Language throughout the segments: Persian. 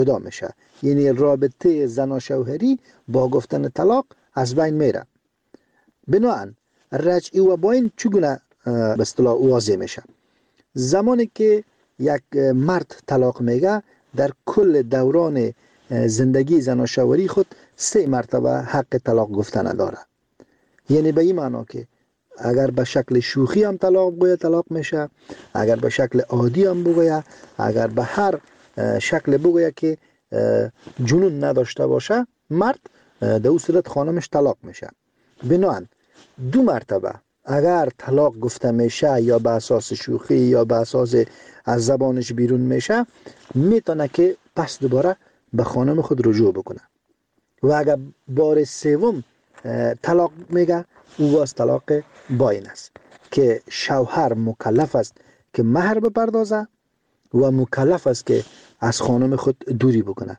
جدا میشه. یعنی رابطه زن و شوهری با گفتن طلاق از بین میره. بنابراین رجعی و باین چگونه به اصطلاح واضح میشه؟ زمانی که یک مرد طلاق میگه در کل دوران زندگی زن و شوهری خود 3 مرتبه حق طلاق گفتن داره. یعنی به این معنا که اگر به شکل شوخی هم طلاق بگوید طلاق میشه، اگر به شکل عادی هم بگوید، اگر به هر شکل بگوید که جنون نداشته باشه، مرد در اون صورت خانمش طلاق میشه. بنابراین 2 مرتبه اگر طلاق گفته میشه یا به اساس شوخی یا به اساس از زبانش بیرون میشه، میتونه که پس دوباره به خانم خود رجوع بکنه. و اگر بار 3 طلاق میگه، او باز طلاق باین است که شوهر مکلف است که مهر بپردازه و مکلف است که از خانم خود دوری بکنه.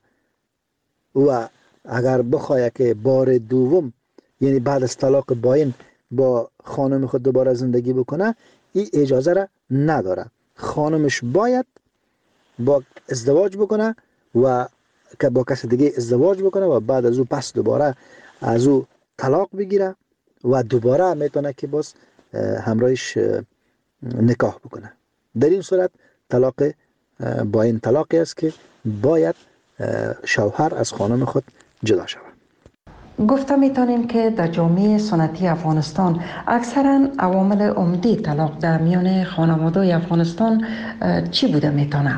و اگر بخواه که بار 2 یعنی بعد از طلاق باین با خانم خود دوباره زندگی بکنه، این اجازه را نداره. خانمش باید با ازدواج بکنه و که با کس دیگه ازدواج بکنه و بعد از او پس دوباره از او طلاق بگیره و دوباره میتونه که باز همراهش نکاح بکنه. در این صورت طلاق باین طلاقی است که باید شوهر از خانم خود جدا شود. گفته میتونیم که در جامعه سنتی افغانستان اکثرا عوامل عمده طلاق در میان خانواده افغانستان چی بوده میتونه؟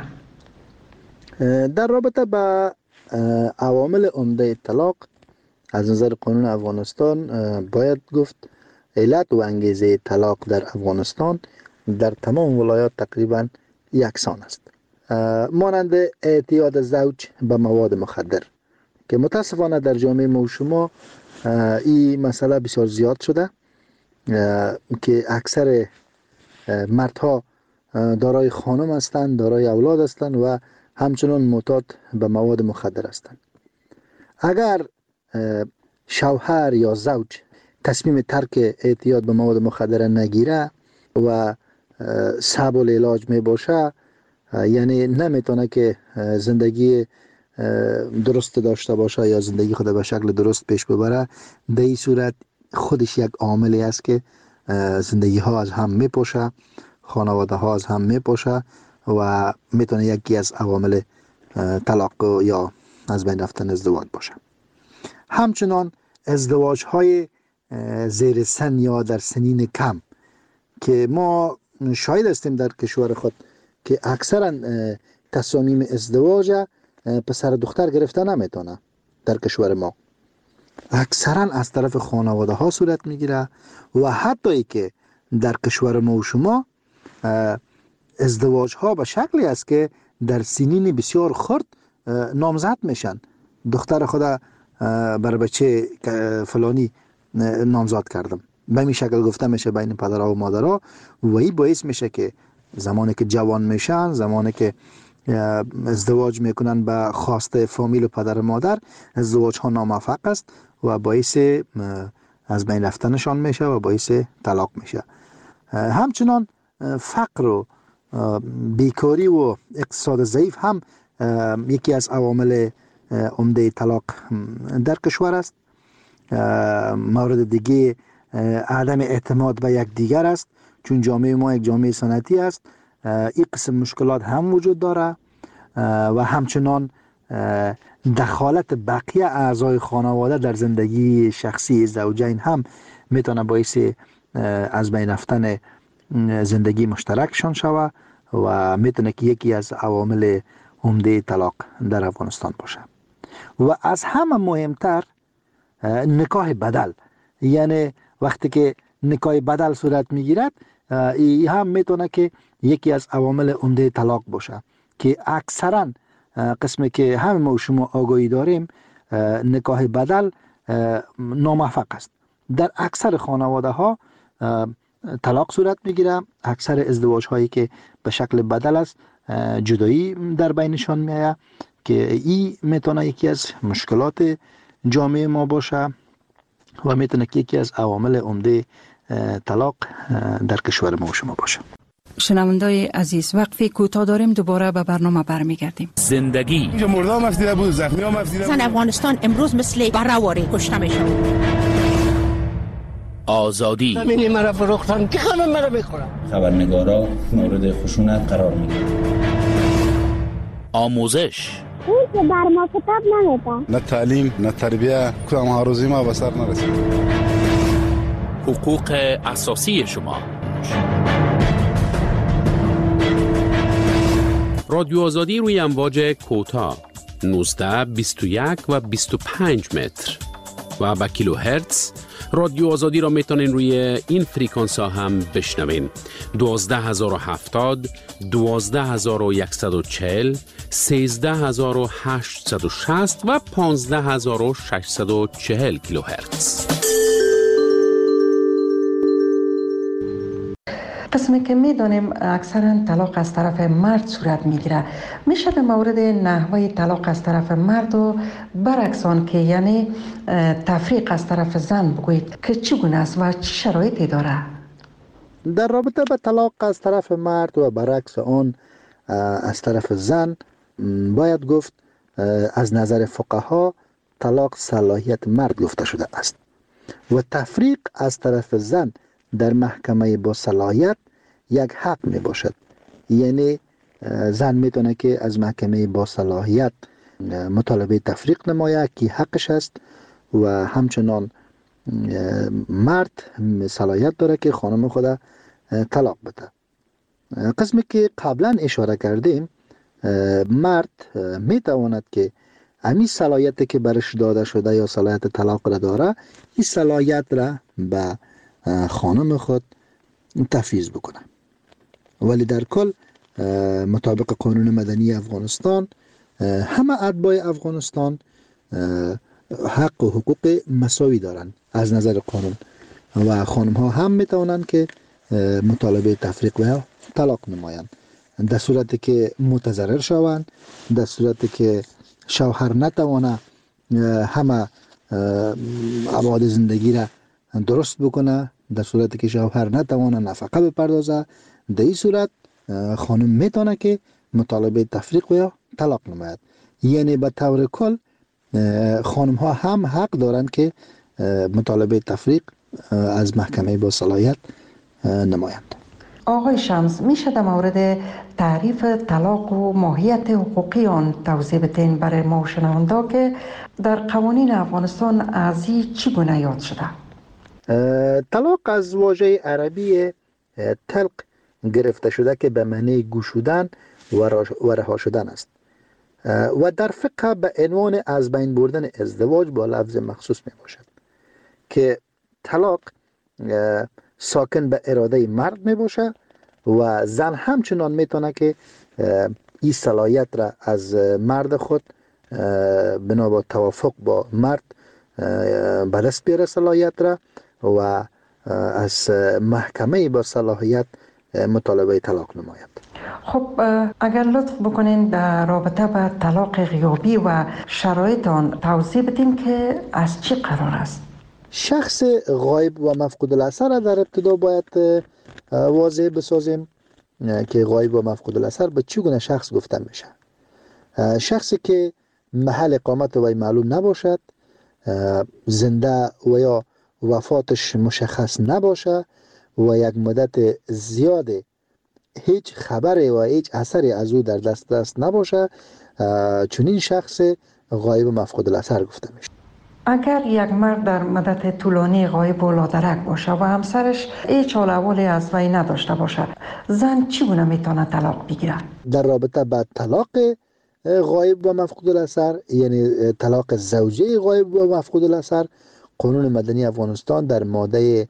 در رابطه با عوامل عمده طلاق از نظر قانون افغانستان باید گفت علت و انگیزه طلاق در افغانستان در تمام ولایات تقریبا یکسان است، مانند اعتیاد زوج به مواد مخدر که متاسفانه در جامعه ما و شما این مسئله بسیار زیاد شده که اکثر مردها دارای خانم هستند، دارای اولاد هستند و همچنان معتاد به مواد مخدر هستند. اگر شوهر یا زوج تصمیم ترک اعتیاد به مواد مخدر نگیره و صعب العلاج می باشه، یعنی نمیتونه که زندگی درست داشته باشه یا زندگی خود به شکل درست پیش ببره، در این صورت خودش یک عاملی است که زندگی ها از هم میپاشه، خانواده ها از هم میپاشه و میتونه یکی از عوامل طلاق یا از بین رفتن ازدواج باشه. همچنان ازدواج های زیر سن یا در سنین کم که ما شاهد هستیم در کشور خود که اکثرا تصامیم ازدواج پسر دختر گرفته نمیتونه. در کشور ما اکثرا از طرف خانواده ها صورت میگیره و حتی ای که در کشور ما و شما ازدواج ها به شکلی است که در سنین بسیار خرد نامزد میشن. دختر خدا بر بچه فلانی نامزد کردم، به این شکل گفته میشه بین پدرها و مادرها و این باعث میشه که زمانی که جوان میشن، زمانی که ازدواج میکنن به خواسته فامیل و پدر و مادر، ازدواج ها ناموفق است و باعث از بین رفتنشان میشه و باعث طلاق میشه. همچنان فقر و بیکاری و اقتصاد ضعیف هم یکی از عوامل عمده طلاق در کشور است. مورد دیگه عدم اعتماد به یک دیگر است، چون جامعه ما یک جامعه سنتی است. این قسم مشکلات هم وجود داره و همچنان دخالت بقیه اعضای خانواده در زندگی شخصی زوجین هم میتونه باعث از بین رفتن زندگی مشترکشان شوه و میتونه که یکی از عوامل عمده طلاق در افغانستان باشه. و از همه مهمتر نکاح بدل، یعنی وقتی که نکاح بدل صورت میگیرد، این هم میتونه که یکی از عوامل عمده طلاق باشه که اکثرا قسمی که همه ما و شما آگاهی داریم نکاح بدل ناموفق است. در اکثر خانواده ها طلاق صورت میگیره. اکثر ازدواج هایی که به شکل بدل است جدایی در بینشان میآید که این میتونه یکی از مشکلات جامعه ما باشه و میتونه که یکی از عوامل عمده طلاق در کشور ما و شما باشه. شنوندای عزیز، وقفی کوتاه داریم، دوباره به برنامه برمیگردیم. زندگی اینجا مرده هم افدیده بود، زخمی هم افدیده بود. زن افغانستان امروز مثل بره‌واری کشته میشه. آزادی همینی مرا فروختن که خانم مرا میخورم. خبرنگارا مورد خشونت قرار میگیرن. آموزش اون که بر ما کتاب نمیده. نه تعلیم نه تربیه، کدام هاروزی ما به سر نرسید. حقوق اساسی شما. رادیو آزادی روی امواج کوتاه 19 21 و 25 متر و با کیلو هرتز. رادیو آزادی را میتونین روی این فریکانس ها هم بشنوین. 12070 12140 13860 و 15640 کیلو هرتز. قسمی که میدانیم اکثرا طلاق از طرف مرد صورت میگیره، میشه در مورد نحوه طلاق از طرف مرد و برعکس آن که یعنی تفریق از طرف زن بگویید که چگونه است و چه شرایطی داره؟ در رابطه به طلاق از طرف مرد و برعکس آن از طرف زن باید گفت از نظر فقها طلاق صلاحیت مرد گفته شده است و تفریق از طرف زن در محکمه با صلاحیت یک حق می باشد. یعنی زن میتونه که از محکمه با صلاحیت مطالبه تفریق نماید که حقش است و همچنان مرد صلاحیت داره که خانم خود طلاق بده. قسمی که قبلا اشاره کردیم، مرد میتواند که همین صلاحیت که برش داده شده یا صلاحیت طلاق را داره، این صلاحیت را به خانم خود تفویض بکنه. ولی در کل مطابق قانون مدنی افغانستان همه اتباع افغانستان حق و حقوق مساوی دارند از نظر قانون و خانم ها هم میتوانند که مطالبه تفریق و طلاق نمایند در صورتی که متضرر شوند، در صورتی که شوهر نتوانه همه ابعاد زندگی را درست بکنه، در صورتی که شوهر نتوانه نفقه بپردازه، در این صورت خانم میتونه که مطالبه تفریق و یا طلاق نماید. یعنی به طور کل خانم ها هم حق دارند که مطالبه تفریق از محکمه با صلاحیت نمایند. آقای شمس، میشه در مورد تعریف طلاق و ماهیت حقوقی آن توضیح بدین برای ما شنوندا که در قوانین افغانستان از چگونه یاد شده؟ طلاق از واژه عربی طلق گرفته شده که به معنی گشودن و رها شدن است و در فقه به عنوان از بین بردن ازدواج با لفظ مخصوص می باشد که طلاق ساکن به اراده مرد می باشه و زن همچنان می تونه که این صلاحیت را از مرد خود بنا با توافق با مرد به دست بیاره صلاحیت را و از محکمه با صلاحیت مطالبه طلاق نماید. خب اگر لطف بکنین در رابطه با طلاق غیابی و شرایط آن توضیح بدین که از چی قرار است؟ شخص غایب و مفقود الاثر را در ابتدا باید واضح بسازیم که غایب و مفقود الاثر به چگونه شخص گفته میشه. شخصی که محل اقامت وی معلوم نباشد، زنده و یا وفاتش مشخص نباشه و یک مدت زیاد هیچ خبری و هیچ اثری از او در دست نباشه، چنین شخص غایب و مفقود الاثر گفته میشه. اگر یک مرد در مدت طولانی غایب و لادرک باشه و همسرش هیچ حال احوالی از وی نداشته باشه، زن چگونه میتونه طلاق بگیره؟ در رابطه با طلاق غایب و مفقود الاثر، یعنی طلاق زوجه غایب و مفقود الاثر، قانون مدنی افغانستان در ماده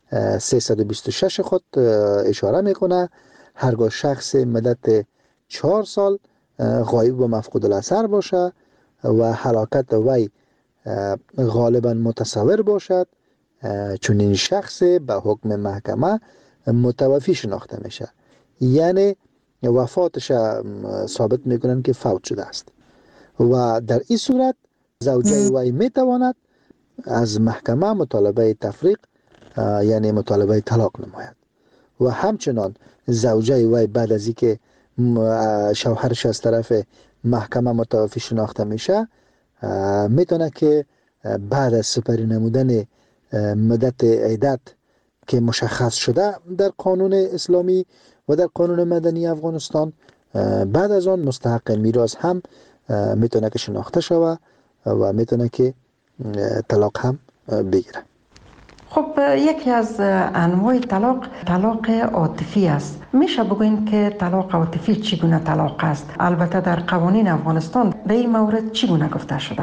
326 خود اشاره میکنه هرگاه شخص مدت 4 سال غایب و مفقود الاثر باشه و هلاکت وی غالبا متصور باشد، چون این شخص به حکم محکمه متوفی شناخته میشه، یعنی وفاتش ثابت میکنن که فوت شده است و در این صورت زوجه وی میتواند از محکمه مطالبه تفریق یعنی مطالبه طلاق نماید و همچنان زوجه وی بعد از اینکه شوهرش از طرف محکمه متوفی شناخته میشه میتونه که بعد از سپری نمودن مدت عدت که مشخص شده در قانون اسلامی و در قانون مدنی افغانستان، بعد از آن مستحق میراث هم میتونه که شناخته شوه و میتونه که طلاق هم بگیره. خب یکی از انواع طلاق عاطفی است. میشه بگوین که طلاق عاطفی چگونه طلاق است؟ البته در قوانین افغانستان در این مورد چگونه گفته شده؟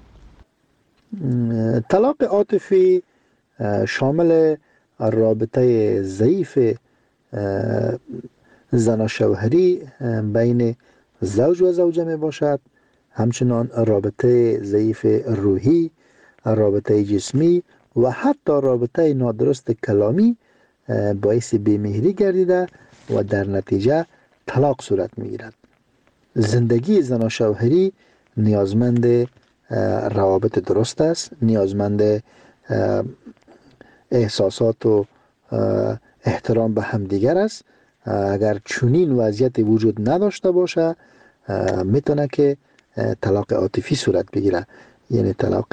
طلاق عاطفی شامل رابطه ضعیف زناشوهری بین زوج و زوجه می باشد، همچنان رابطه ضعیف روحی، رابطه جسمی و حتی رابطه نادرست کلامی باعث بیمهری گردیده و در نتیجه طلاق صورت می گیرد. زندگی زناشوهری نیازمند روابط درست است، نیازمند احساسات و احترام به همدیگر است. اگر چنین وضعیت وجود نداشته باشه میتونه که طلاق عاطفی صورت بگیره، یعنی طلاق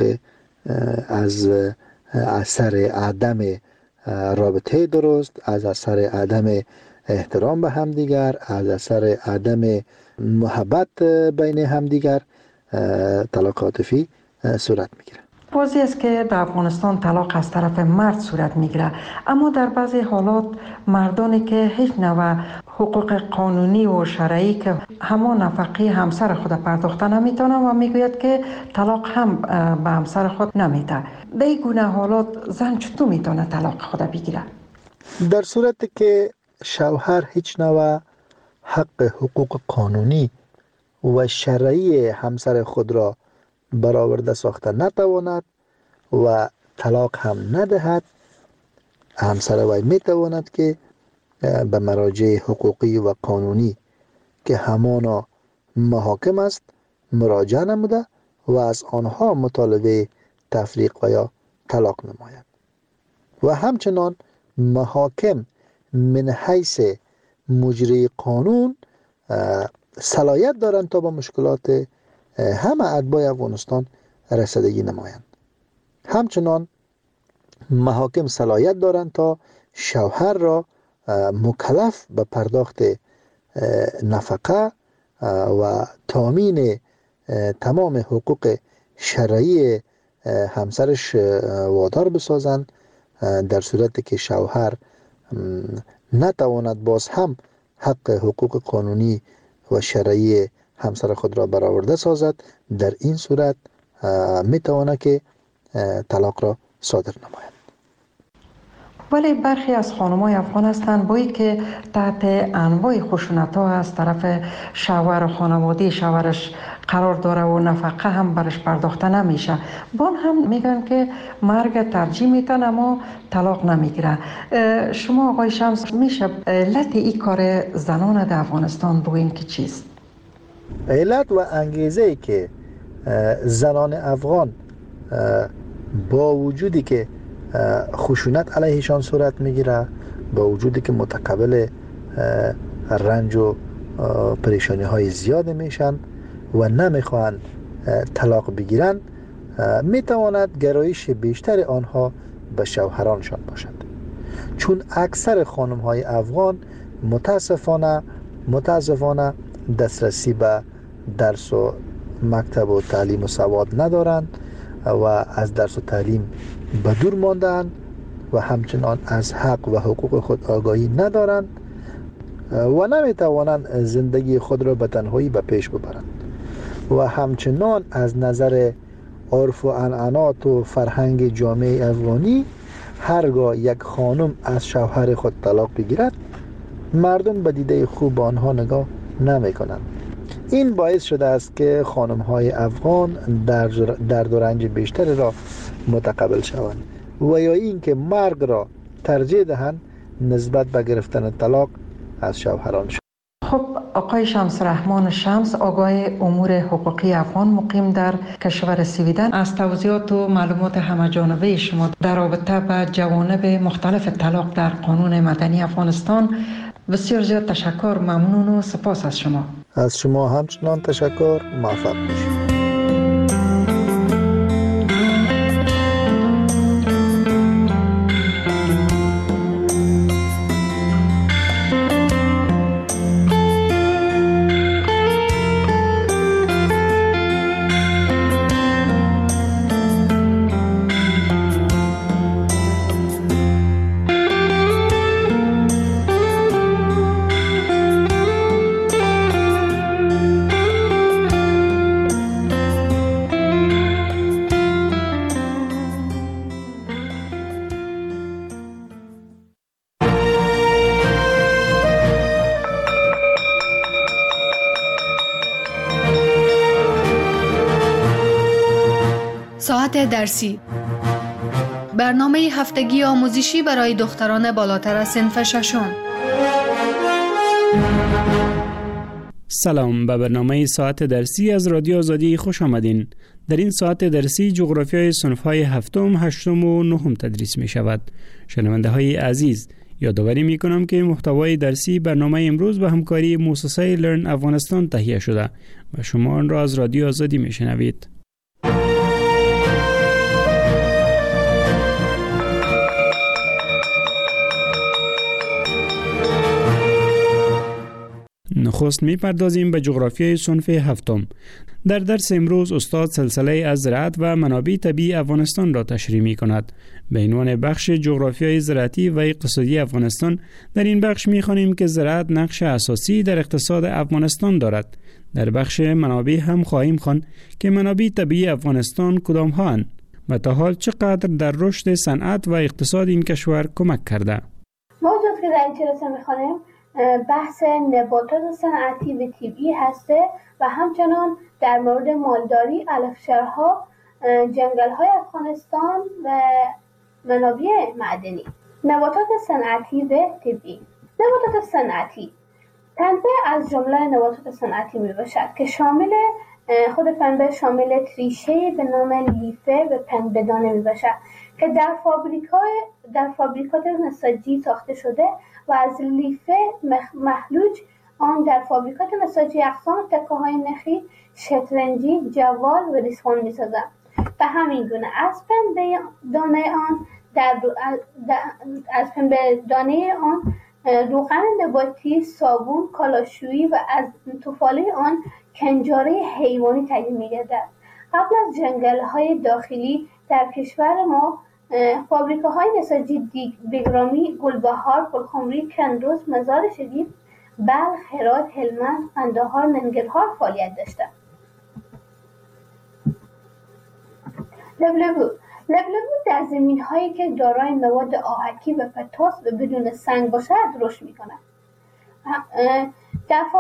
از اثر عدم رابطه درست، از اثر عدم احترام به همدیگر، از اثر عدم محبت بین همدیگر طلاق عاطفی صورت میگیره. واضح است که در افغانستان طلاق از طرف مرد صورت میگیره، اما در بعضی حالات مردانی که هیچ نوع حقوق قانونی و شرعی که همان نفقه همسر خود پرداخته نمیتونه و میگوید که طلاق هم به همسر خود نمیده. در این گونه حالات زن چطور میتونه طلاق خود بگیره؟ در صورتی که شوهر هیچ نوع حق حقوق قانونی و شرعی همسر خود را برآورده ساخته نتواند و طلاق هم ندهد، همسر وی میتواند که به مراجع حقوقی و قانونی که همانا محاکم است مراجعه نموده و از آنها مطالبه تفریق و یا طلاق نماید. و همچنان محاکم من حیث مجری قانون صلاحیت دارند تا با مشکلات همه اتباع افغانستان رسیدگی نمایند. همچنان محاکم صلاحیت دارند تا شوهر را مکلف به پرداخت نفقه و تامین تمام حقوق شرعی همسرش وادار بسازند. در صورتی که شوهر نتواند باز هم حق حقوق قانونی و شرعی همسر خود را برآورده سازد، در این صورت میتواند که طلاق را صادر نماید. ولی برخی از خانم‌های افغان هستند بایی که تحت انواع خشونت‌ها از طرف شوهر و خانواده شوهرش قرار داره و نفقه هم برش پرداخته نمیشه، بان هم میگن که مرگ ترجیح میتن اما طلاق نمیگیره. شما آقای شمس میشه علت این کار زنان در افغانستان بگوین که چیست؟ علت و انگیزه که زنان افغان با وجودی که خشونت علیهشان صورت میگیره، با وجودی که متقبل رنج و پریشانی های زیاد میشن و نمیخوان طلاق بگیرن، میتواند گرایش بیشتر آنها به شوهرانشان باشد. چون اکثر خانم های افغان متاسفانه دسترسی به درس و مکتب و تعلیم و سواد ندارند و از درس و تعلیم به دور ماندند و همچنان از حق و حقوق خود آگاهی ندارند و نمیتوانند زندگی خود را به تنهایی به پیش ببرند و همچنان از نظر عرف و عنعنات و فرهنگ جامعه افغانی هرگاه یک خانم از شوهر خود طلاق بگیرد مردم به دیده خوب آنها نگاه نمی کنند. این باعث شده است که خانم های افغان درد و رنج بیشتری را متقبل شوند و یا این که مرگ را ترجیح دهند نسبت به گرفتن طلاق از شوهرانشان. خب آقای شمس رحمان شمس، آگاه امور حقوقی افغان مقیم در کشور سویدن، از توضیحات و معلومات همه‌جانبه شما در رابطه با جوانب مختلف طلاق در قانون مدنی افغانستان بسیار زیاد تشکر، ممنون و سپاس از شما. از شما همچنان تشکر، موفق باشید. ساعت درسی، برنامه هفتگی آموزشی برای دختران بالاتر از صنف ششم. سلام، به برنامه ساعت درسی از رادیو آزادی خوش آمدین. در این ساعت درسی جغرافیای صنف‌های هفتم، هشتم و نهم تدریس می شود. شنونده های عزیز، یادآوری می کنم که محتوای درسی برنامه امروز به همکاری مؤسسه لرن افغانستان تهیه شده و شما آن را از رادیو آزادی می شنوید. نخست می‌پردازیم به جغرافیای صنف هفتم. در درس امروز استاد سلسله از زراعت و منابع طبیعی افغانستان را تشریح می‌کند. به عنوان بخش جغرافیای زراعتی و اقتصادی افغانستان، در این بخش می‌خوانیم که زراعت نقش اساسی در اقتصاد افغانستان دارد. در بخش منابع هم خواهیم خواند که منابع طبیعی افغانستان کدام هاند و تا حال چقدر در رشد صنعت و اقتصاد این کشور کمک کرده. موضوعی که در این جلسه می‌خوانیم بحث نباتات صنعتی و طبیعی هسته و همچنان در مورد مالداری، علفشارها، جنگل‌های افغانستان و منابع معدنی. نباتات صنعتی و طبیعی. نباتات صنعتی پنبه از جمله نباتات صنعتی میباشد که خود پنبه شامل ریشه به نام لیفه و پنبه دانه میباشد که در فابریکات نساجی ساخته شده و از لیفه مخلوج آن در فابریکات نساجی اقسام تکه‌های نخی، شطرنجی، جوال و ریسمان می‌سازند. به همین گونه از پنبه دانه آن روغن نباتی، صابون، کالاشویی و از توفاله آن کنجاره حیوانی تهیه می‌گردد. قبل از جنگل‌های داخلی در کشور ما فابریکه‌های نساجی بگرامی، گلبهار، پرخمری، کندوز، مزار شریف، بلخ، هرات، هلمند، قندهار، ننگرهار فعالیت داشتند. لبلبو در زمین‌هایی که دارای مواد آهکی و پتاس و بدون سنگ باشد رشد می‌کند. در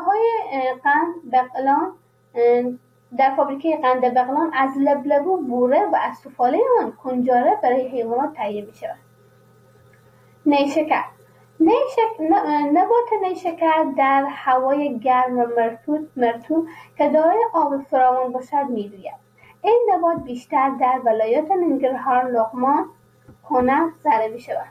فابریکه قند بغلان از لبلبو بوره و از توفاله آن کنجاره برای حیوانات تهیه می شود. نیشکر نبات نیشکر در هوای گرم و مرطوب که دارای آب فراوان باشد می روید. این نبات بیشتر در ولایات ننگرهار، لغمان، کنر زرع می شود.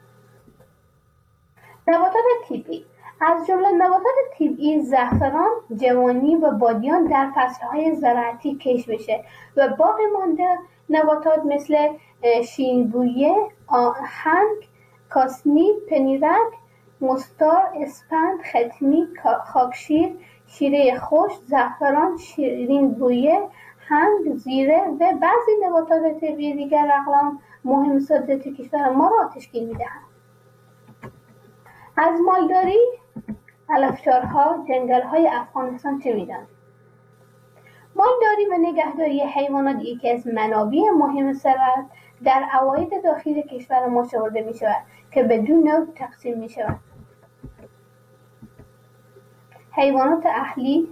نباتات طبیعی از جمله نباتات طبیعی زعفران، جوانی و بادیان در فصلهای زراعتی کشت میشه و باقی مانده نباتات مثل شیرین‌بویه، آهنگ، کاسنی، پنیرک، مستار، اسپند، ختمی، خاکشیر، شیره خشک، زعفران، شیرین‌بویه، هنگ، زیره و بعضی نباتات طبیعی دیگر اقلام مهم صادراتی کشور ما را تشکیل میدهند. از مالداری، علفشارها، جنگل‌های افغانستان چه می‌دانید؟ مالداری و نگهداری حیوانات یکی از منابع مهم ثروت در عواید داخلی کشور ما شمرده می‌شود که به دو نوع تقسیم می‌شود. حیوانات اهلی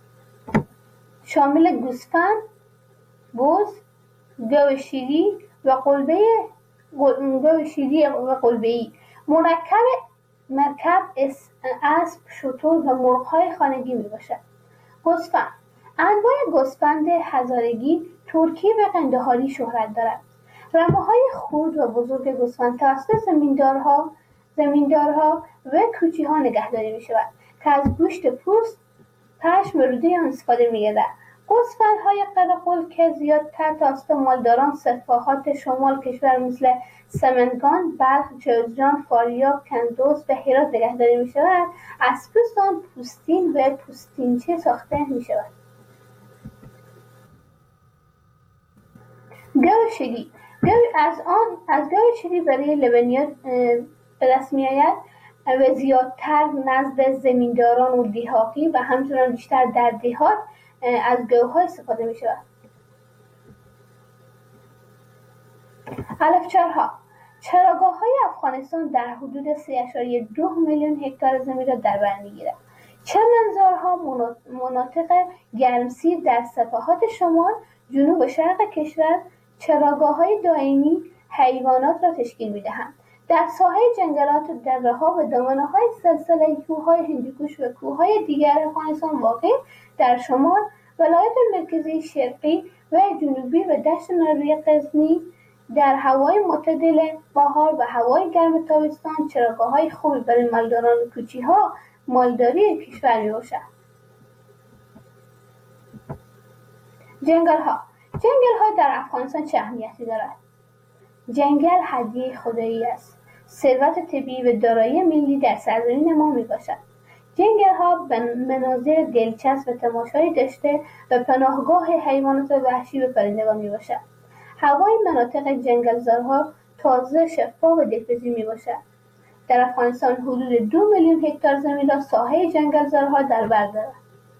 شامل گوسفند، بز، گاو شیری و قلبه‌ای مرکب مرکب، اسب، شتر و مرغ‌های خانگی میباشد. گوسفند. انواع گوسفند هزارگی، ترکی و قندهاری شهرت دارد. رمه‌های خرد و بزرگ گوسفند توسط زمیندارها و کوچی‌ها نگهداری می‌شود که از گوشت پوست، پشم و روده آن استفاده می‌گردد. گوسفندهای قرقل که زیادتر توسط مالداران صفحات شمال کشور مثل سمنگان، بلخ، جوزجان، فاریاب، کندوز و هرات نگهداری می‌شود، از پوست آن پوستین و پوستینچه ساخته می‌شود. گاو شیری. از گاو شیری برای لبنیات به دست می‌آید و زیادتر نزد زمینداران و دیهاتی و همچنان بیشتر در دیهات از گاوها استفاده می شود. علفچرها. چراگاه‌های افغانستان در حدود 3.2 میلیون هکتار زمین را در بر می‌گیرد. چمنزارها مناطق گرمسیر در صفحات شمال، جنوب و شرق کشور چراگاه‌های دائمی حیوانات را تشکیل می‌دهند. در ساحه جنگلات، دره‌ها و دامنه‌های سلسله کوه‌های هندوکش و کوه‌های دیگر افغانستان واقع در شمال، ولایت مرکزی، شرقی و جنوبی و دشت ناروی غزنی در هوای معتدل بهار و هوای گرم تابستان چراگاه‌های خوبی برای مالداران و کوچی‌ها مالداری کشور می‌باشد. جنگل‌ها در افغانستان چه اهمیتی دارد؟ جنگل هدیه خدایی است. ثروت طبیعی و دارایی ملی در سرزمین ما میباشد. جنگل‌ها به مناظر دلچسب و تماشایی داشته و پناهگاه حیوانات وحشی و پرندگان میباشد. هوای مناطق جنگلزارها تازه، شفاف و دلپذیر میباشد. در افغانستان حدود 2 میلیون هکتار زمین را ساحه جنگلزارها در بر دارد.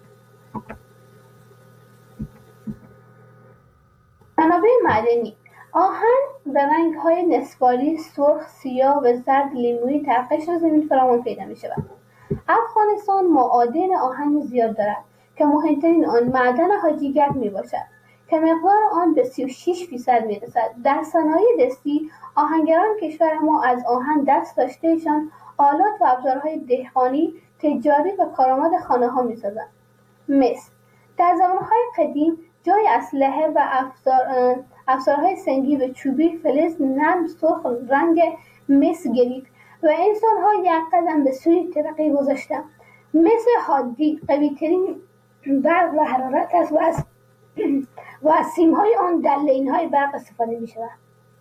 منابع معدنی. آهن به رنگ‌های نسواری، سرخ، سیاه و زرد لیمویی در قشر زمین فراوان پیدا می‌شود. افغانستان معادن آهن زیاد دارد که مهمترین آن معدن حاجیگک میباشد که مقدار آن به 36% میرسد. در صنایع دستی آهنگران کشور ما از آهن دست داشتهشان آلات و ابزارهای دهقانی، تجاری و کارآمد خانه‌ها می‌سازند. مس در زمانهای قدیم جای اسلحه و افزارهای سنگی و چوبی فلز نرم سرخ رنگ مس گرفت و انسان‌ها یک قدم به سوی ترقی گذاشتند. مس حادی قوی‌ترین برق و حرارت است و از سیم‌های آن در لین‌های برق استفاده می‌شود.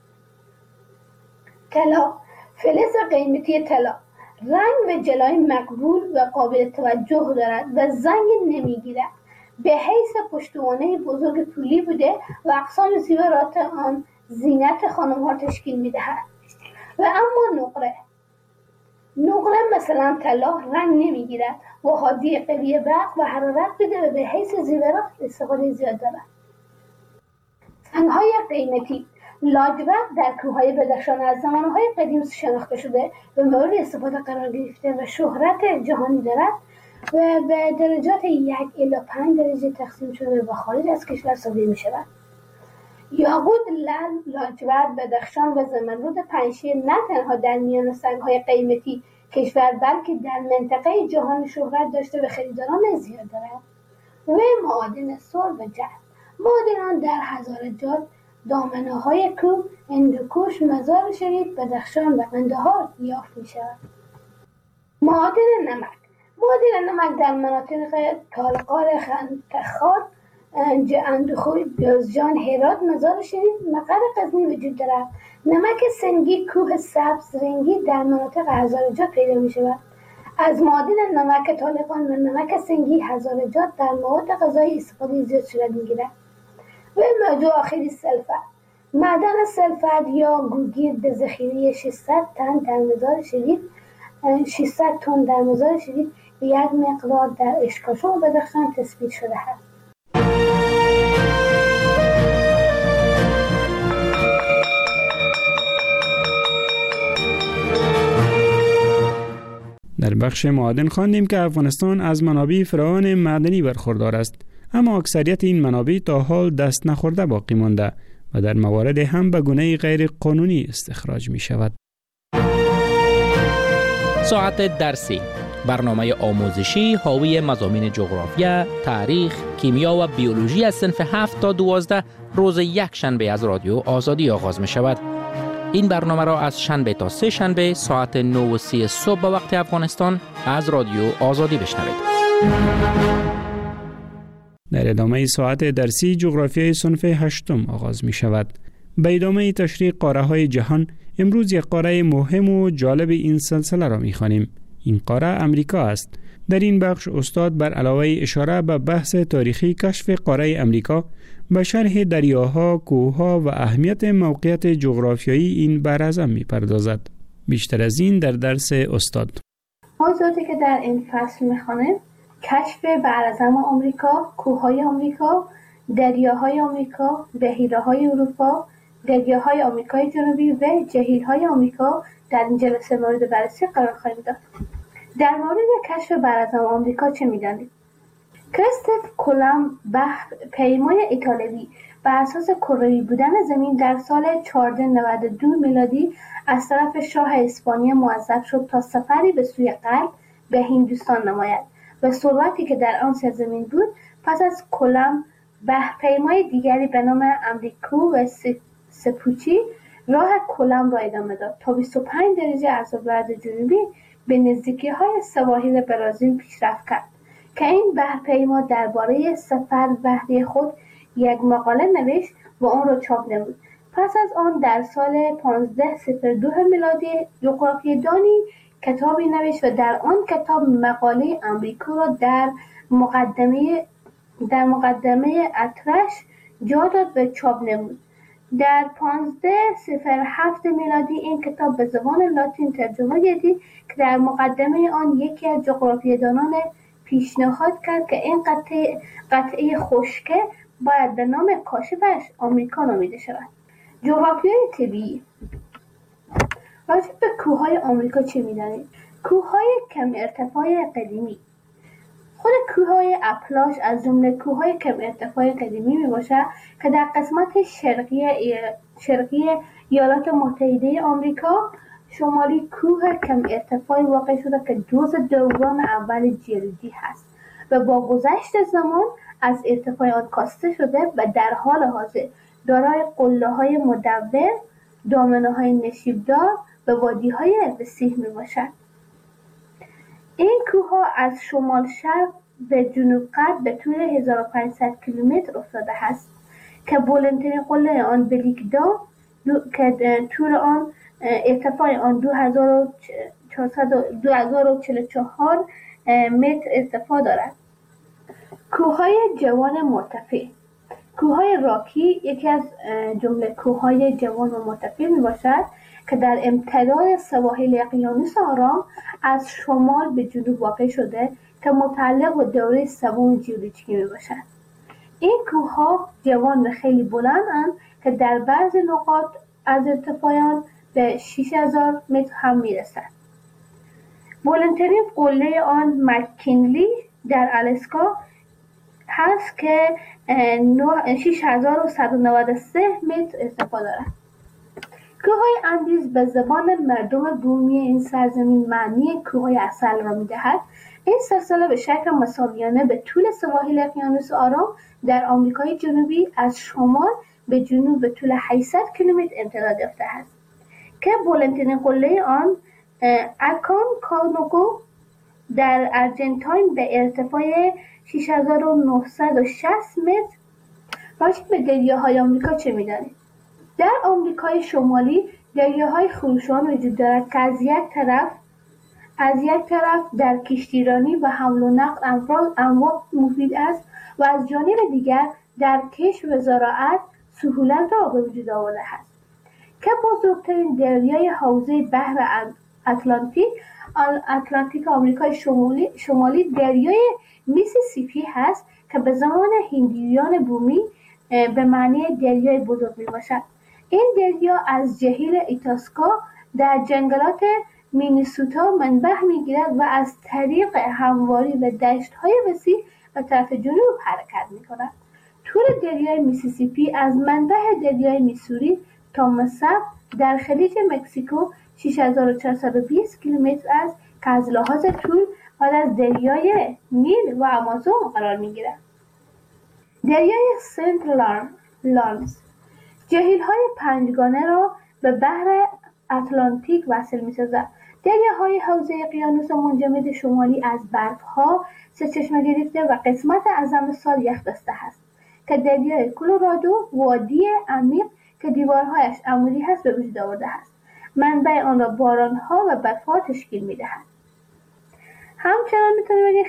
طلا. فلز قیمتی طلا رنگ و جلای مقبول و قابل توجه دارد و زنگ نمی‌گیرد. به حیث پشتوانه بزرگ پولی بوده و اقسام زیورات آن زینت خانم‌ها تشکیل می‌دهد. و اما نقره مثلا طلا رنگ نمی‌گیرد و حادی قوی برق و حرارت بده و به حیث زیورات استفاده زیاد دارد. سنگ‌های قیمتی. لاجورد در کوههای بدخشان از زمانهای قدیم شناخته شده و مورد استفاده قرار گرفته و شهرت جهانی دارد و به درجات 1 الی 5 درجه تقسیم شده و خارج از کشور صادر می‌شود. یاقوت، لعل، لاجورد، بدخشان و زمرد پنجشیر نه تنها در میان سنگ‌های قیمتی کشور بلکه در منطقه جهان شهرت داشته و خریداران زیاد دارد. و معادن سر و جرم. معادنان در هزارجات، دامنه‌های کوه، هندوکش، مزار شریف، بدخشان و قندهار یافت می‌شود. معادن نمک. معادن نمک در مناطق تالقار، خنکخار، اندخوی، جوزجان، هرات، مزار شریف، مقر غزنی وجود دارد. نمک سنگی کوه سبز رنگی در مناطق هزارجات پیدا می‌شود. از معادن نمک طالقان و نمک سنگی هزارجات در مواد غذایی استفاده زیاد صورت می‌گیرد. و موضوع آخری سلفر. معدن سلفر یا گوگیر به ذخیره 600 تن در مزار شریف به یک مقدار در اشکاشان و بدخشان تثبیت شده است. در بخش معادن خواندیم که افغانستان از منابع فراوان معدنی برخوردار است، اما اکثریت این منابع تا حال دست نخورده باقی مانده و در موارد هم به گونه غیر قانونی استخراج می شود. ساعت درسی، برنامه آموزشی حاوی مضامین جغرافیا، تاریخ، کیمیا و بیولوژی از صنف 7 تا 12 روز یک شنبه از رادیو آزادی آغاز می شود. این برنامه را از شنبه تا سه شنبه ساعت 9:30 صبح به وقت افغانستان از رادیو آزادی بشنوید. در ادامه ساعت درسی جغرافیای صنف 8 آغاز می شود. به ادامه تشریح قاره های جهان امروز یک قاره مهم و جالب این سلسله را می خوانیم. این قاره امریکا است. در این بخش استاد بر علاوه اشاره به بحث تاریخی کشف قاره امریکا به شرح دریاها، کوهها و اهمیت موقعیت جغرافیایی این براعظم می پردازد. بیشتر از این در درس استاد. موضوعی که در این فصل می‌خوانیم کشف براعظم آمریکا، کوههای آمریکا، دریاهای آمریکا، بحیره‌های اروپا، دریاهای آمریکای جنوبی و جهیل‌های آمریکا در این جلسه مورد بررسی قرار خواهیم داد. در مورد کشف براعظم آمریکا چه می‌دانید؟ کریستوف کلمب پیمای ایتالیایی بر اساس کروی بودن زمین در سال 1492 میلادی از طرف شاه اسپانیا موظف شد تا سفری به سوی غرب به هندوستان نماید و ثروتی که در آن سرزمین بود. پس از کلمب پیمای دیگری به نام امریکو و سپوچی راه کلمب را ادامه داد تا 25 درجه از عبورت جنوبی به نزدیکی‌های سواحل برزیل پیشرفت کرد که این بحرپیما درباره سفر بحری خود یک مقاله نوشت و آن را چاپ نمود. پس از آن در سال 1502 میلادی جغرافیه‌دانی کتابی نوشت و در آن کتاب مقاله امریکا را در مقدمه اطرش جا داد و چاپ نمود. در 1507 میلادی این کتاب به زبان لاتین ترجمه گردید که در مقدمه آن یکی از جغرافیه‌دانان پیشنهاد کرد که این قطعه خشکه باید به نام کاشفش آمریکا نامیده شود. جغرافیای طبیعی. راجع به کوههای آمریکا چه می‌دانید؟ کوههای کم ارتفاع قدیمی. خود کوههای اپلاش از جمله کوههای کم ارتفاع قدیمی میباشد که در قسمت شرقی ایالات متحده آمریکا شمالی کوه کم ارتفاعی واقع شده که جزء دوران اول جلدی هست و با گذشت زمان از ارتفاع آن کاسته شده و در حال حاضر دارای قله‌های مدور، دامنه‌های نشیبدار و وادی‌های وسیع میباشد. این کوه‌ها از شمال شرق به جنوب غرب به طول 1500 کیلومتر افتاده است که بلندترین قله آن بلیکدا که طول آن ارتفاع آن 2044 متر ارتفاع دارد. کوههای جوان مرتفع. کوههای راکی یکی از جمله کوههای جوان و مرتفع میباشد که در امتداد سواحل اقیانوس آرام از شمال به جنوب واقع شده که متعلق به دوره سوم ژئولوژیکی میباشد. این کوهها جوان و خیلی بلندند که در بعضی نقاط از ارتفاع آن به 6000 متر هم میرسد. بلندترین قله آن مک‌کینلی در آلاسکا هست که 6193 متر ارتفاع دارد. کوههای اندیز به زبان مردم بومی این سرزمین معنی کوههای عسل را می‌دهد. این سلسله به شکل مساویانه به طول سواحل اقیانوس آرام در آمریکای جنوبی از شمال به جنوب به طول 800 کیلومتر امتداد یافته است که بلندترین قله آن اکانکاگوآ در آرژانتین به ارتفاع 6960 متر. راجع به دریاهای آمریکا چه می‌دانید؟ در آمریکای شمالی دریاهای خروشان وجود دارد که از یک طرف در کشتیرانی و حمل و نقل امواج مفید است و از جانب دیگر در کشت و زراعت سهولت را به وجود آورده است که بزرگترین دریای حوزه بحر اتلانتیک آمریکای شمالی دریای میسیسیپی هست که به زمان هندیان بومی به معنی دریای بزرگ می باشد. این دریا از جهیل ایتاسکا در جنگلات مینیسوتا منبع میگیرد و از طریق همواری و دشت‌های وسیع به طرف جنوب حرکت می‌کند. طول دریای میسیسیپی از منبع دریای میسوری تا مصب در خلیج مکزیکو 6420 کیلومتر است که از لحاظ طول بعد از دریای نیل و آمازون قرار میگیرد. دریای سنت لارنس جهیل‌های پنجگانه را به بحر اتلانتیک وصل می‌سازد. دریاهای حوزه اقیانوس منجمد شمالی از برف‌ها سرچشمه گرفته و قسمت اعظم سال یخبسته است که دریای کلرادو وادی عمیق که دیوارهایش عمودی هست به وجود آورده است. منبع آن را باران‌ها و برف‌ها تشکیل می‌دهد. همچنان می‌تونیم بگیم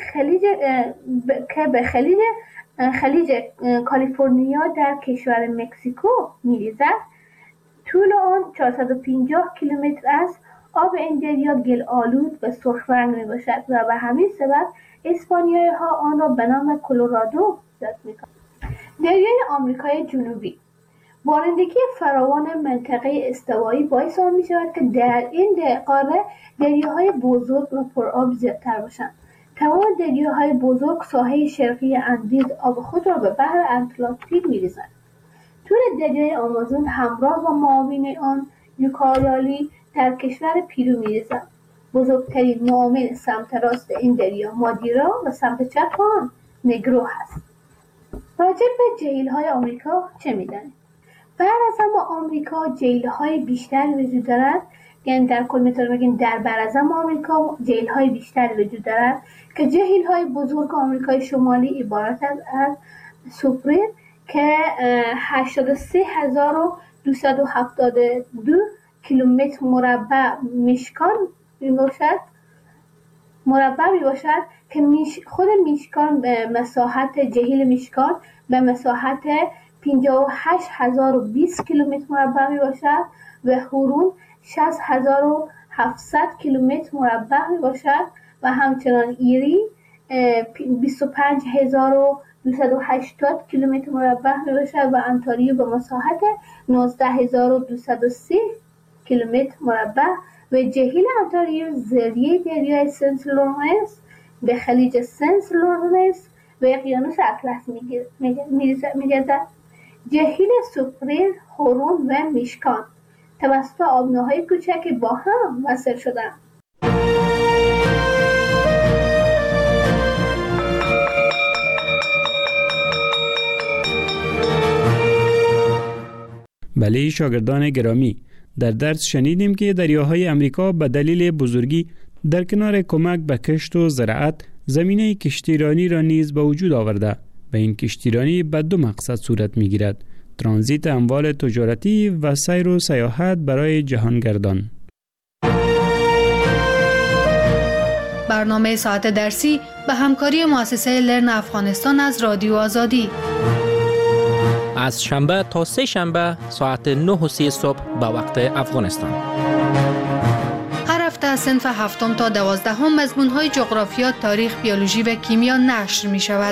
خلیج کالیفرنیا در کشور مکزیکو می‌ریزد. طول آن 450 کیلومتر است. آب این دریا گل آلود و سرخ رنگ میباشد و به همین سبب اسپانیایی ها آن را به نام کلرادو یاد میکنند. دریای آمریکای جنوبی بارندگی فراوان منطقه استوایی باعث آن میشود که در این قاره دریاهای بزرگ و پرآب زیادتر باشند. تمام دریاهای بزرگ ساحه شرقی اندیز آب خود را به بحر اتلانتیک میریزند. طول دریای آمازون همراه با معاون آن یوکایالی در کشور پیرو می‌ریزد. بزرگترین معاون سمت راست این دریا مادیرا و سمت چپ آن نگرو هست. راجع به جهیل‌های آمریکا چه می‌دانید؟ براعظم آمریکا جهیل‌های بیشتری وجود دارد. یعنی در کل می‌تونیم بگیم در براعظم آمریکا جهیل‌های بیشتری وجود دارد که جهیل‌های بزرگ آمریکای شمالی عبارت از سوپریر که 83272 کیلومتر مربع میباشد که خود میشکان به مساحت جهیل میشکان به مساحت 58020 کیلومتر مربع میباشد و هورون 60700 کیلومتر مربع میباشد و همچنان ایری 25280 کیلومتر مربع میباشد و انتاریو به مساحت 19230 کیلومتر مربع و جهیل انتاریو ذریعه دریای سنت لورنس به خلیج سنت لورنس و اقیانوس اطلس می‌گردد. جهیل سوپریر، هورون و میشکان توسط آبنه‌های کوچک با هم وصل شدند. بله شاگردان گرامی، در درس شنیدیم که دریاهای امریکا به دلیل بزرگی در کنار کمک به کشت و زراعت زمینه کشتیرانی را نیز به وجود آورده و این کشتیرانی به دو مقصد صورت می گیرد: ترانزیت اموال تجارتی و سیر و سیاحت برای جهانگردان. برنامه ساعت درسی به همکاری مؤسسه لرن افغانستان از رادیو آزادی از شنبه تا سه شنبه ساعت 9:30 صبح به وقت افغانستان. هر هفته از صنف 7 تا 12 مضمون‌های جغرافیا، تاریخ، بیولوژی و کیمیا نشر می شود.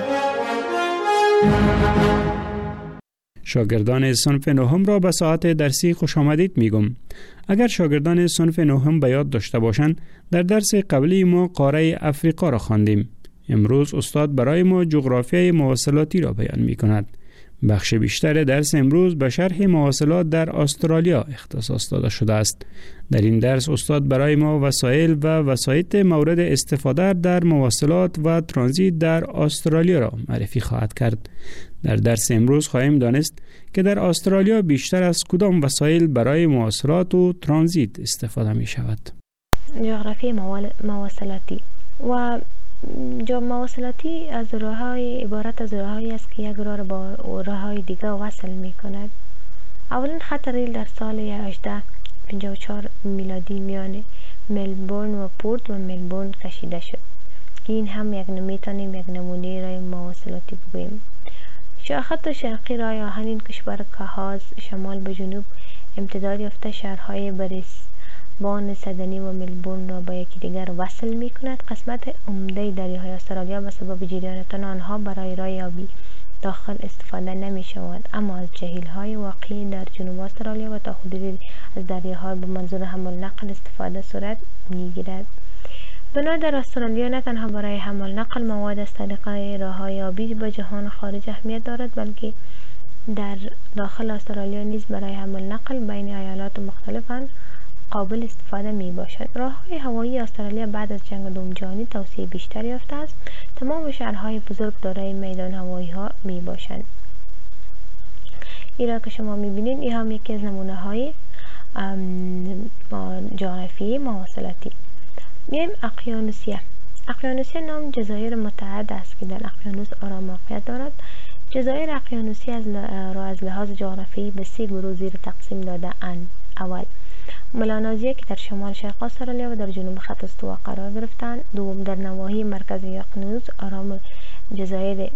شاگردان صنف 9 را به ساعت درسی خوش آمدید میگم. اگر شاگردان صنف 9 به یاد داشته باشند، در درس قبلی ما قاره افریقا را خواندیم. امروز استاد برای ما جغرافیای مواصلاتی را بیان می کند. بخش بیشتر درس امروز به شرح مواصلات در استرالیا اختصاص داده شده است. در این درس استاد برای ما وسایل و وسایط مورد استفاده در مواصلات و ترانزیت در استرالیا را معرفی خواهد کرد. در درس امروز خواهیم دانست که در استرالیا بیشتر از کدام وسایل برای مواصلات و ترانزیت استفاده می شود. جغرافی مواصلاتی و مواصلاتی از راه‌های عبارت از راه‌هایی است که یک راه را با راه‌های دیگر وصل می‌کند. اولین خط ریل در سال 1854 میلادی میان ملبورن و پورت و ملبورن کشیده شد که این هم میتونیم یک نمونه راه مواصلاتی بگوییم. شاخط شرقی راه آهن این کشور کاهاز شمال به جنوب امتداد یافته شهرهای بریسبان، سیدنی و ملبورن را با یکی دیگر وصل می کند. قسمت عمده دریاهای استرالیا به سبب جریان آنها برای راه آبی داخل استفاده نمی شود، اما از جهیل‌های واقعی در جنوب استرالیا و تا حدودی از دریاها به منظور حمل نقل استفاده صورت می گیرد. بنا در استرالیا نه تنها برای حمل نقل مواد از طریق راه‌های آبی به جهان خارج اهمیت دارد، بلکه در داخل استرالیا نیز برای حمل نقل بین ایالات مختلف قابل استفاده می باشند. راههای هوایی استرالیا بعد از جنگ دوم جهانی توسعه بیشتر یافته است. تمام شهرهای بزرگ دارای میدان هوایی ها می باشند. این را که شما می بینید این هم یکی از نمونه های جغرافیایی مواصلاتی. میایم اقیانوسیه. اقیانوسیه نام جزایر متعدد است که در اقیانوس آرام واقعیت دارد. جزایر اقیانوسی را از لحاظ جغرافیایی به 3 گروه زیر تقسیم داده اند. اول، ملانزیه که در شمال شرق استرالیا و در جنوب خط استوا قرار گرفتند. دوم، در نواحی مرکزی اقیانوس آرام جزایر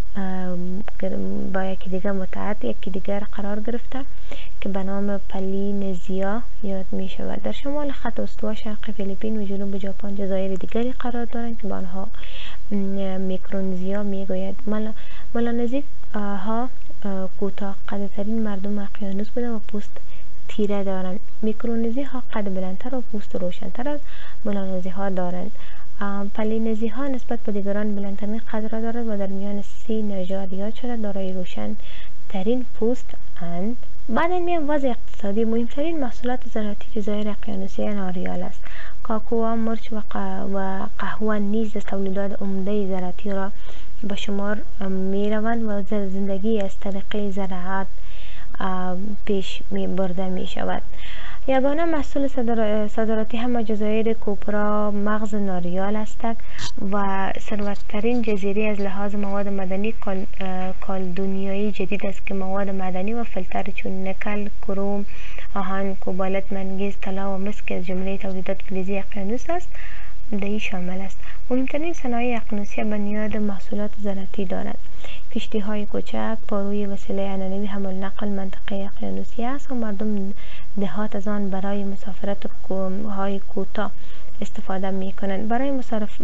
با یکی دیگر متعدد یکی دیگر قرار گرفته که به نام پلینزیا یاد می شود. در شمال خط استوا شرق فیلیپین و جنوب ژاپن جزایر دیگری قرار دارند که به آنها میکرونزیا می گوید. ملانزی ها کوتاه قدترین مردم اقیانوس بوده و پوست تیره دارند. میکرونزی ها قد بلندتر و پوست روشنتر از ملانزی ها دارند. پلینزی ها نسبت به دیگران بلندترین قد را دارد و در میان 3 نژاد یاد شده دارای روشن ترین پوست اند. بعد میان وضع اقتصادی. مهمترین محصولات زراعتی جزایر اقیانوسی ناریال است. کاکائو، مرچ و قهوه نیز تولیدات عمده زراعتی را به شمار می روند و زندگی از طریق زراعت پیش می برده می شود. یگانه محصول صادراتی همه جزایر کوپرا مغز ناریال است و ثروتترین جزیره از لحاظ مواد مدنی کالدونیایی جدید است که مواد مدنی و فلتر چون نکل، کروم، آهن، کوبالت، منگنز، طلا و مس که از جمله تولیدات فلزی اقیانوس است دهی شامل است. مهمترین صنایع اقیانوسی بنیاد محصولات زراعتی دارد. کشتی های کوچک پاروی وسیله عنعنوی حمل نقل منطقه اقیانوسی است و مردم دهات از آن برای مسافرت های کوتاه استفاده می کنند. برای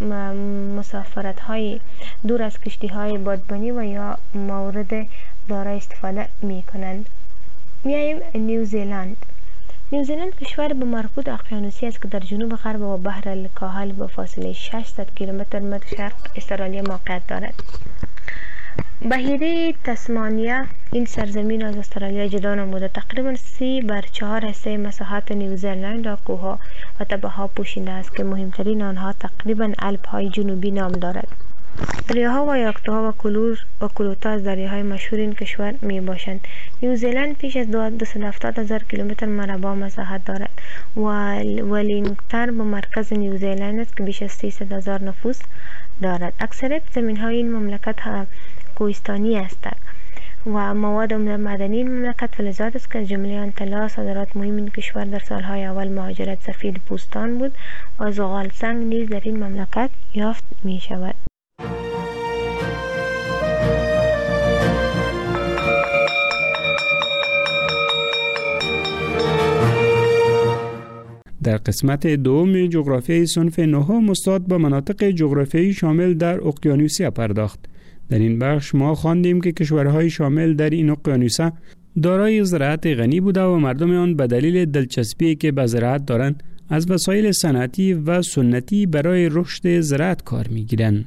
مسافرت های دور از کشتی های بادبانی و یا مورد دارای استفاده می کنند. میاییم نیوزیلند. نیوزیلند کشور به مربوط اقیانوسی است که در جنوب غرب و بحر الکاهل به فاصله 600 کیلومتر شرق استرالیا موقعیت دارد. بحیره تسمانیا این سرزمین از استرالیا جدا نموده. تقریبا 3/4 حصه مساحت نیوزیلند را کوهها و تپه‌ها پوشیده است که مهمترین آنها تقریبا الپ های جنوبی نام دارد. دریاها و یاکتوها و کلوتا از دریاهای مشهور این کشور می باشند. نیوزیلند بیش از 270,000 کیلومتر مربع مساحت دارد. ولینگتن به مرکز نیوزیلند است که بیش از 300,000 نفوس دارد. اکثریت زمین های این مملکت کوهستانی است و مواد معدنی این مملکت فلزات است که از جمله آن طلا. صادرات مهم این کشور در سالهای اول مهاجرت سفید پوستان بود و زغال سنگ نیز در این مملکت یافت می شود. در قسمت دوم جغرافیای صنف نهم استاد به مناطق جغرافیایی شامل در اقیانوسیه پرداخت. در این بخش ما خواندیم که کشورهای شامل در این اقیانوسه دارای زراعت غنی بوده و مردم آن به دلیل دلچسبی که به زراعت دارند از وسایل صنعتی و سنتی برای رشد زراعت کار می‌گیرند.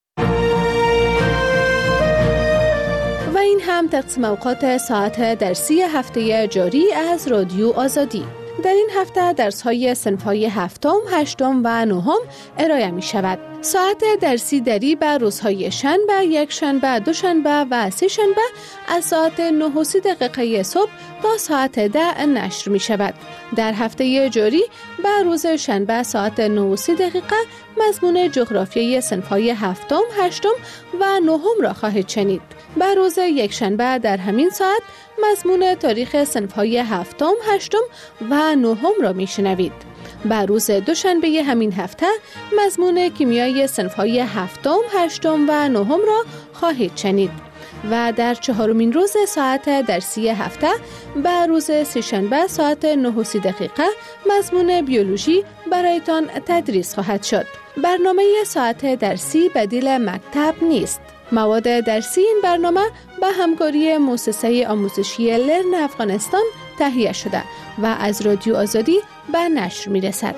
و این هم تقسیم اوقات ساعت درسی هفته جاری از رادیو آزادی. در این هفته درس‌های صنف‌های هفتم، هشتم و نهم ارائه می‌شود. ساعت درسی دری به روزهای شنبه، یک شنبه، دوشنبه و سه شنبه از ساعت 9:30 صبح تا ساعت 10 نشر می‌شود. در هفته جاری به روز شنبه ساعت 9:30 مضمون جغرافیای صنف‌های هفتم، هشتم و نهم را خواهید شنید. به روز یک شنبه در همین ساعت مضمون تاریخ صنف‌های هفتم، هشتم و نهم را میشنوید. به روز دوشنبه همین هفته مضمون کیمیای صنف‌های هفتم، هشتم و نهم را خواهید شنید. و در چهارمین روز ساعت درسی هفته به روز سه‌شنبه ساعت 9:30 مضمون بیولوژی برایتان تدریس خواهد شد. برنامه ساعت درسی بدیل مکتب نیست. مواد درسی این برنامه به همکاری مؤسسه آموزشی لرن افغانستان تهیه شده و از رادیو آزادی به نشر می‌رسد.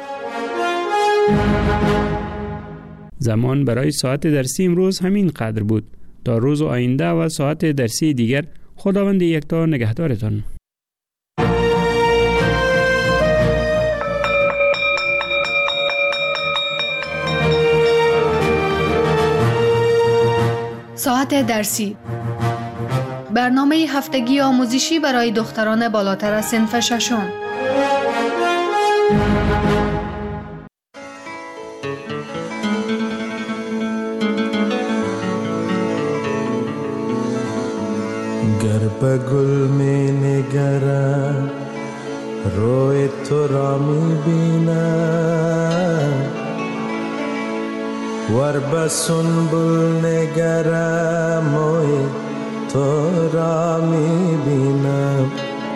زمان برای ساعت درسی امروز همین قدر بود. تا روز آینده و ساعت درسی دیگر خداوند یکتا نگهدارتان. ساعت درسی. برنامه هفتگی آموزشی برای دختران بالاتر از صنف ششم. گر به گل می نگرم روی تو را می بینم، ور به سنبل نگرم موی تو را می بینم.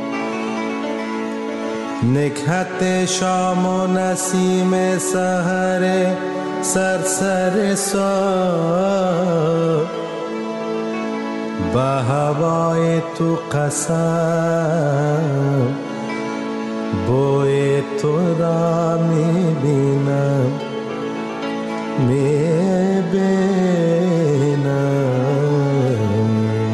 نکهت شام و نسیم سحر سرسر سا، به هوای تو قسم بوی تو را می بینم، می بینم.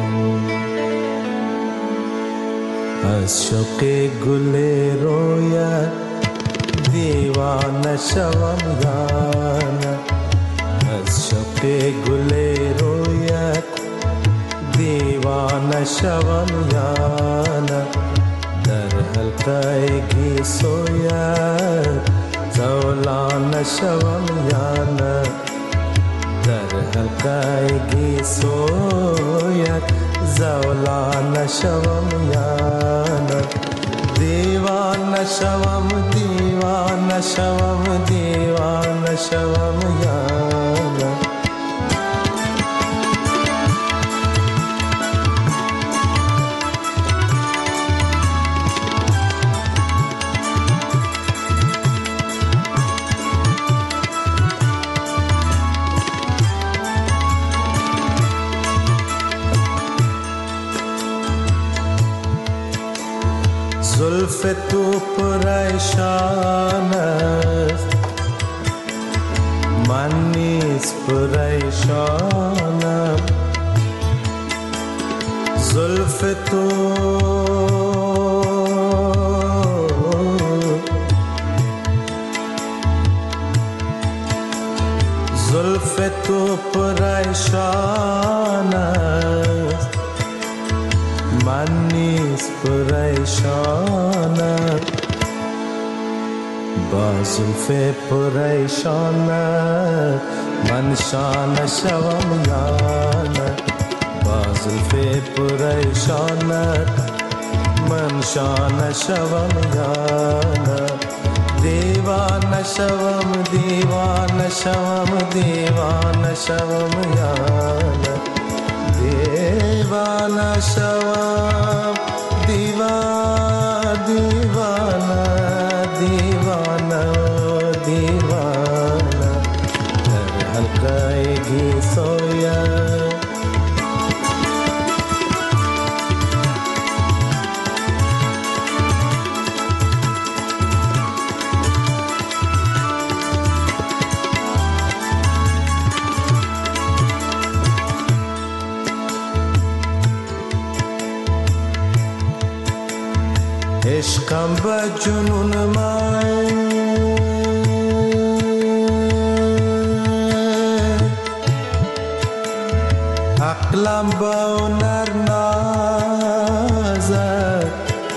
از شوق گل رویت دیوانه شوم یانه، از شوق گل رویت دیوانه شوم یانه. در حلقه گیسویت زولانه شوم یانه، در حلقه گیسویت زولانه شوم یانه. دیوانه شوم دیوانه شوم دیوانه شوم یانه. زلف تو پریشان است، من نیز پریشانم. زلف تو زلف تو پریشان است، من نیز پریشانم. با زلف پریشانت من شانه شوم یانه، با زلف پریشانت من شانه شوم یانه. دیوانه شوم دیوانه شوم دیوانه شوم یانه، دیوانه شوم دیوانه دیوانه دیوانه. در حلقه گیسویت عشقم به جنون من عقلم به هنر نازد،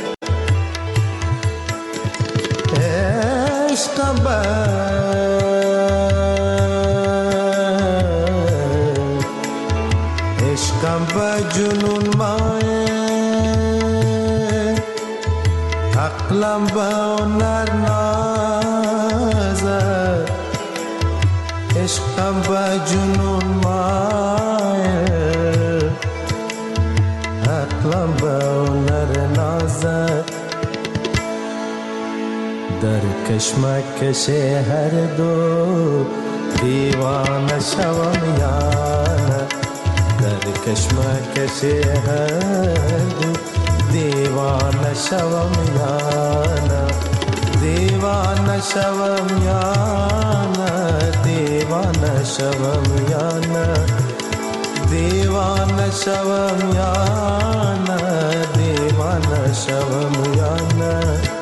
عشقم به جنون من عقلم به هنر نازد، عشقم به جنون مایل، عقلم به هنر نازد. در کشمکش هر دو دیوانه شوم یانه، در کشمکش هر دو دیوانه شوم یانه، دیوانه شوم یانه، دیوانه شوم یانه، دیوانه شوم یانه، دیوانه شوم یانه.